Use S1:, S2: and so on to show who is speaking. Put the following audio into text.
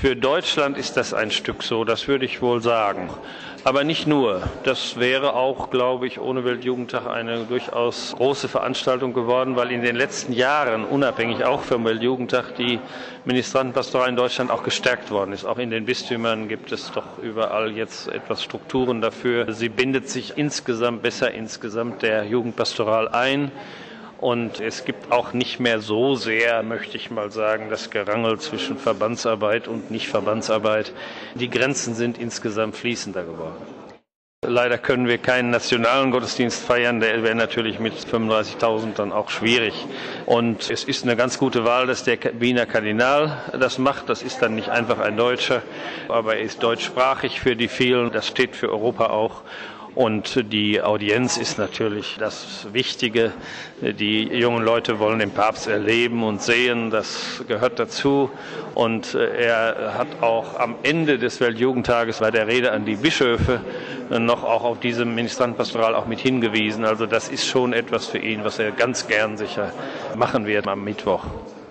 S1: Für Deutschland ist das ein Stück so, das würde ich wohl sagen. Aber nicht nur. Das wäre auch, glaube ich, ohne Weltjugendtag eine durchaus große Veranstaltung geworden, weil in den letzten Jahren, unabhängig auch vom Weltjugendtag, die Ministrantenpastoral in Deutschland auch gestärkt worden ist. Auch in den Bistümern gibt es doch überall jetzt etwas Strukturen dafür. Sie bindet sich besser insgesamt der Jugendpastoral ein. Und es gibt auch nicht mehr so sehr, möchte ich mal sagen, das Gerangel zwischen Verbandsarbeit und Nicht-Verbandsarbeit. Die Grenzen sind insgesamt fließender geworden. Leider können wir keinen nationalen Gottesdienst feiern, der wäre natürlich mit 35.000 dann auch schwierig. Und es ist eine ganz gute Wahl, dass der Wiener Kardinal das macht. Das ist dann nicht einfach ein Deutscher, aber er ist deutschsprachig für die vielen. Das steht für Europa auch. Und die Audienz ist natürlich das Wichtige. Die jungen Leute wollen den Papst erleben und sehen, das gehört dazu. Und er hat auch am Ende des Weltjugendtages bei der Rede an die Bischöfe noch auch auf diese Ministrantenpastoral auch mit hingewiesen. Also das ist schon etwas für ihn, was er ganz gern sicher machen wird am Mittwoch.